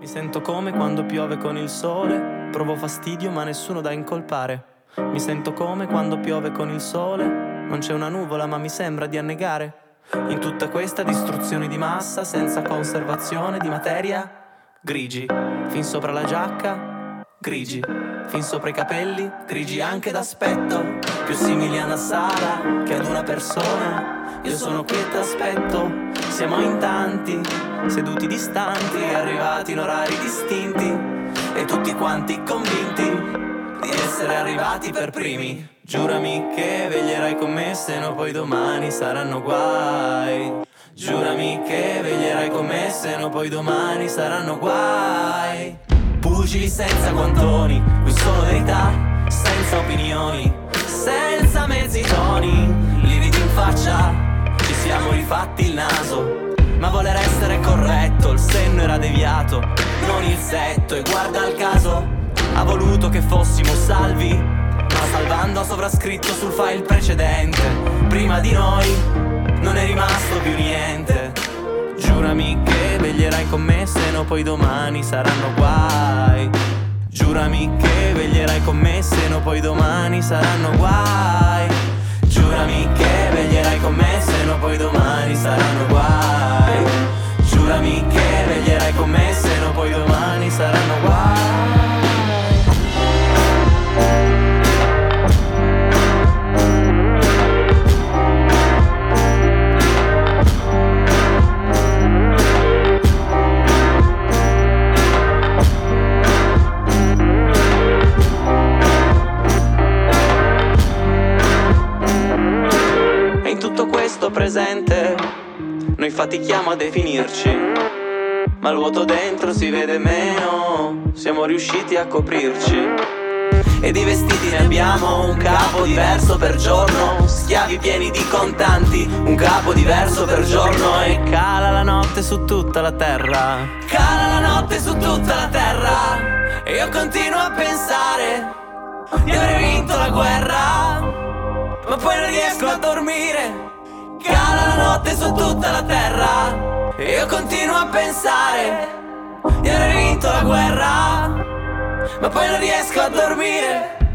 Mi sento come quando piove con il sole, provo fastidio ma nessuno da incolpare. Mi sento come quando piove con il sole, non c'è una nuvola ma mi sembra di annegare. In tutta questa distruzione di massa, senza conservazione di materia, grigi, fin sopra la giacca, grigi, fin sopra i capelli, grigi anche d'aspetto, più simili a una sala che ad una persona. Io sono qui e t'aspetto, siamo in tanti, seduti distanti, arrivati in orari distinti, e tutti quanti convinti di essere arrivati per primi. Giurami che veglierai con me, se no poi domani saranno guai. Giurami che veglierai con me, se no poi domani saranno guai. Pugili senza guantoni, qui solo verità, senza opinioni, senza mezzi toni, lividi in faccia, ci siamo rifatti il naso. Ma voler essere corretto, il senno era deviato, non il setto, e guarda il caso, ha voluto che fossimo salvi, ma salvando ha sovrascritto sul file precedente. Prima di noi non è rimasto più niente. Giurami che veglierai con me, se no poi domani saranno guai. Giurami che veglierai con me, se no poi domani saranno guai. Giurami che veglierai con me, se no poi domani saranno guai. Giurami che veglierai con me, se no poi domani saranno guai. Presente, noi fatichiamo a definirci, ma il vuoto dentro si vede meno, siamo riusciti a coprirci. E di vestiti ne abbiamo un capo diverso per giorno, schiavi pieni di contanti, un capo diverso per giorno. E cala la notte su tutta la terra, cala la notte su tutta la terra, e io continuo a pensare di aver vinto la guerra, ma poi non riesco a dormire. Cala la notte su tutta la terra, e io continuo a pensare di aver vinto la guerra, ma poi non riesco a dormire.